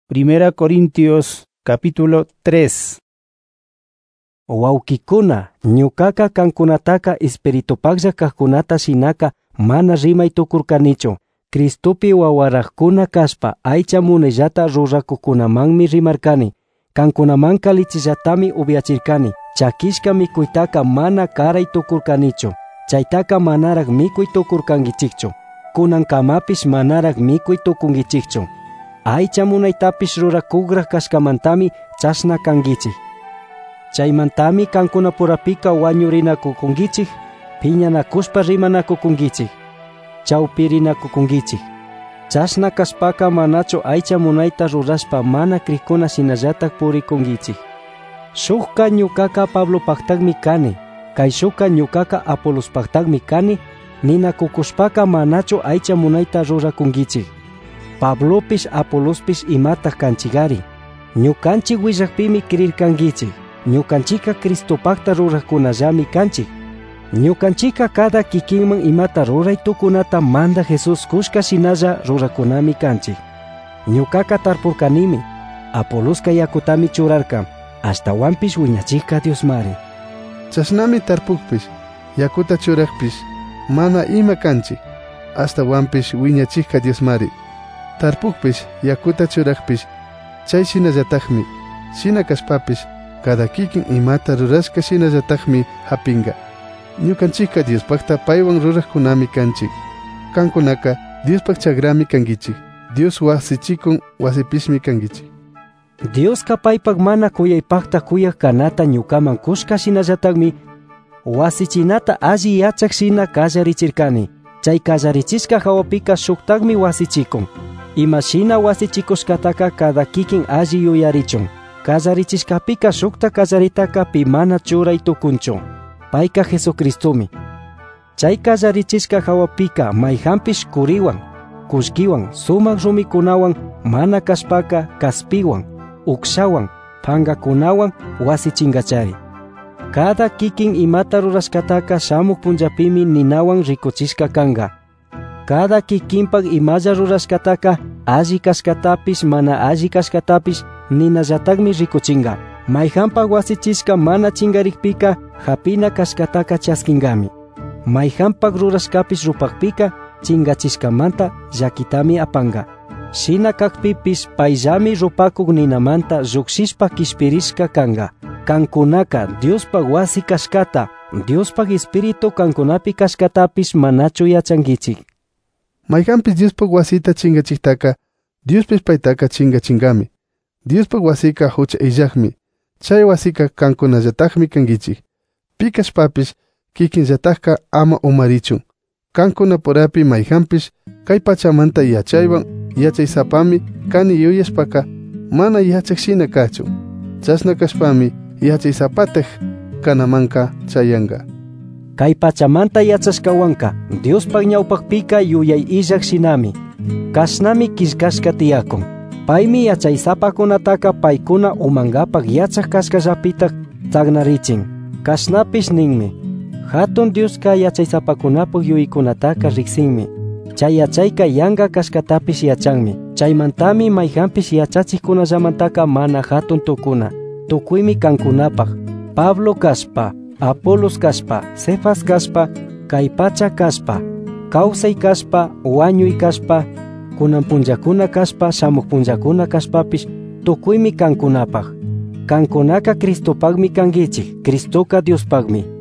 Primera Corintios capítulo 3. Wawkikuna, ñukaka kankunataka espiritupaklla kajkunata shinaka mana rimay tukurkanichu. Cristopi wawarakuna kaspa aycha munayllata rurakukunamanmi rimarkani. Kankunamanka lichillatami ubiachirkani. Chakishka mikuytaka mana karay tukurkanichu. Chaytaka manarak mikuy tukurkangichikchu. Kunankamapish manarak mikuy tukungichikchu. Aycha munaytapish rurakugraj kashkamantami chashna kangichik. Chaymantami kankunapurapika wañurinakukungichik, piñanakushpa rimanakukungichik, chawpirinakukungichik. Chashna kashpaka manachu aycha munayta rurashpa mana krikkuna shinallatak purikungichik. Shukka ñukaka Pablopaktakmi kani, kay shukka ñukaka Apolospaktakmi kani, ninakukushpaka manachu aycha munayta rurakungichik. Pablopish Apolospish imataq kanchigari. Ñukanchik willakpimi kirirkangichik. Ñukanchika Cristopakta ruraqkunallami kanchik. Ñukanchika kada kikinman imata ruray tukunata manda Jesus kushka shinalla rurakunami kanchik. Ñukaka tarpurkanimi, Apoloska yakutami churarka, ashtawanpish wiñachika Diosmari. Chashnami tarpukpish, yakuta churaqpish, mana ima kanchik, ashtawanpish wiñachika Diosmari. Tarpukpish, yakuta churaqpish, chay shinallatakmi, shina kashpapish, kada kikin imata rurashka shinallatakmi hapinga. Ñukanchika Diospakta paywan ruraqkunami kanchik. Kankunaka Diospak chagrami kangichik. Dios wasichikun wasipishmi kangichik. Dioska paypak mana kuyaypakta kuyak kanata ñukaman kushka shinallatakmi wasichinata alli yachak shina kallarichirkani. Chay kallarichishka hawapika shuktakmi wasichikun. Imashina wasichikushkataka kada kikin alli yuyarichun. Kallarichishkapika shukta kallaritaka pi mana churay tukunchu. Payka Jesucristomi. Chay kallarichishka hawapika mayhampish kuriwan, kushkiwan, sumak rumikunawan, mana kashpaka kaspiwan, ukshawan, pangakunawan wasichingachari. Kada kikin imata rurashkataka shamuk punllapimi ninawan rikuchishka kanga. Kada kikinpak imalla rurashkataka alli kashkatapish mana alli kashkatapish ninallatakmi rikuchinga. Mayhampak wasichishka mana chingarikpika hapina kashkataka chaskingami. Mayhampak rurashkapish rupakpika chingachishkamanta llakitami apanga. Shina kakpipish payllami rupakuk ninamanta llukshishpa kishpirishka kanga. Kankunaka Diospak wasi kashkata, Diospak espiritu kankunapi kashkatapish manachu yachangichik. Mayhampish Diospak wasita chingachiktaka, Diospish paytaka chingachingami. Diospak wasika hucha illakmi. Chay wasika kankunallatakmi kangichik. Pikashpapish kikinllatakka ama umarichun. Kankunapurapi mayhampish kay pachamanta yachaywan yachaysapami kani yuyashpaka mana yachakshina kachu. Chashna kashpami yachaysapataj kanamanka chayanga. Kay pachamanta yachashkawanka Diospak ñawpakpika yuyay illak shinami. Kashnami kishkashka tiyakun. Paymi yachaysapakunataka paykuna umangapak yachak kashkallapitak tsagnarichin. Kashnapish ninmi. Hatun Dioska yachaysapakunapak yuykunataka riksinmi. Chay yachayka yanga kashkatapish yachanmi. Chaymantami mayhampish yachachikkunallamantaka mana hatun tukuna. Tukuymi kankunapak. Pablo kaspa, Apolos kaspa, Cefas kaspa, kay pacha kaspa, kawsay kaspa, wañuy kaspa, kunan punllakuna kaspa, shamuk punllakuna kaspapish tukuymi kankunapak. Kankunaka Cristopakmi kangichik, Cristoka Diospakmi.